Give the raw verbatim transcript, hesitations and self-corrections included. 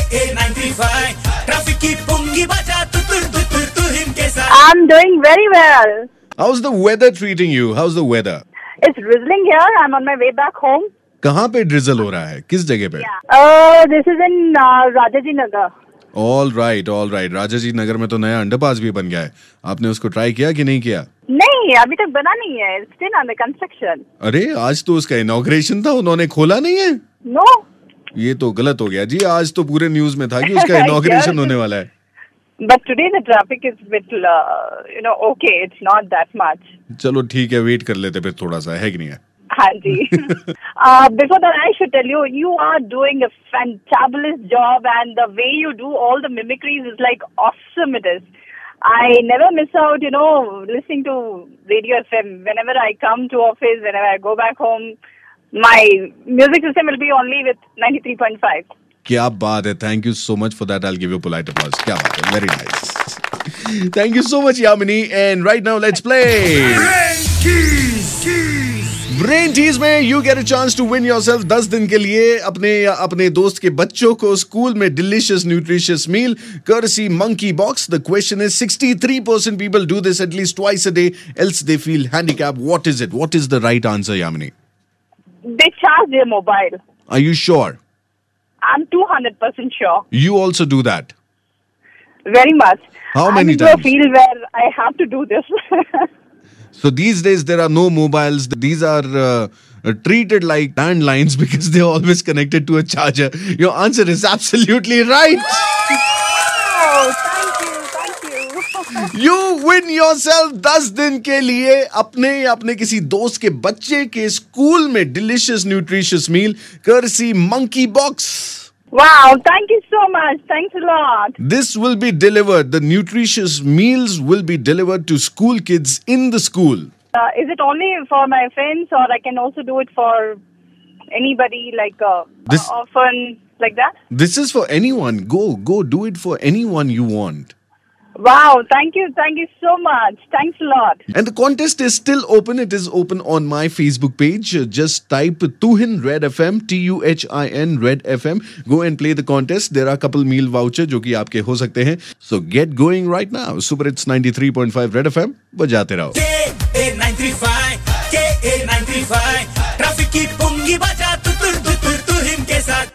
I'm doing very well. How's the weather treating you? How's the weather? It's drizzling here. I'm on my way back home. कहाँ पे drizzle हो रहा है? किस जगह पे? Uh, this is in uh, Rajaji Nagar. All right, all right. Rajaji नगर में तो नया अंडरपास भी बन गया है. आपने उसको ट्राई किया कि नहीं किया? नहीं, अभी तक बना नहीं है. It's still under construction. अरे आज तो उसका इनॉग्रेशन था, उन्होंने खोला नहीं है? No. ये तो गलत हो गया जी. आज तो पूरे न्यूज में था कि उसका इनॉग्रेशन होने वाला है. But today the traffic is bit, uh, you know, okay. It's not that much. चलो ठीक है, वेट कर लेते फिर थोड़ा सा, है कि नहीं है? हाँ जी. uh, before that, I should tell you, you are doing a fantabulous job, and the way you do all the mimicries is like awesome. It is. I never miss out, you know, listening to Radio F M. Whenever I come to office, whenever I go back home, my music system will be only with ninety-three point five. क्या बात है. Thank you so much for that. I'll give you a polite applause. क्या बात है. Very nice. Thank you so much, Yamini. And right now, let's play. Brain Tease में you get a chance to win yourself दस दिन के लिए अपने अपने दोस्त के बच्चों को स्कूल में delicious nutritious meal courtesy Monkey Box. The question is sixty-three percent people do this at least twice a day, else they feel handicapped. What is it? What is the right answer, Yamini? They charge their mobile. Are you sure? I'm two hundred percent sure. You also do that? Very much. How many I'm times? in a field where I have to do this. So these days there are no mobiles. These are uh, uh, treated like landlines because they're always connected to a charger. Your answer is absolutely right. Oh, thank you, thank you. You win yourself दस दिन के लिए अपने या अपने किसी दोस्त के बच्चे के स्कूल में delicious nutritious meal courtesy Monkey Box. Wow, thank you so much. Thanks a lot. This will be delivered. The nutritious meals will be delivered to school kids in the school. Uh, is it only for my friends, or I can also do it for anybody, like uh, This- uh, orphan, like that? This is for anyone. Go, go do it for anyone you want. Wow, thank you, thank you so much. Thanks a lot. And the contest is still open. It is open on my Facebook page. Just type Tuhin Red F M, T U H I N Red F M. Go and play the contest. There are a couple meal voucher जो कि आपके हो सकते हैं. So get going right now. Super Hits ninety-three point five Red F M. बजाते रहो. K A nine three five, K A nine three five, traffic की पुंगी बजा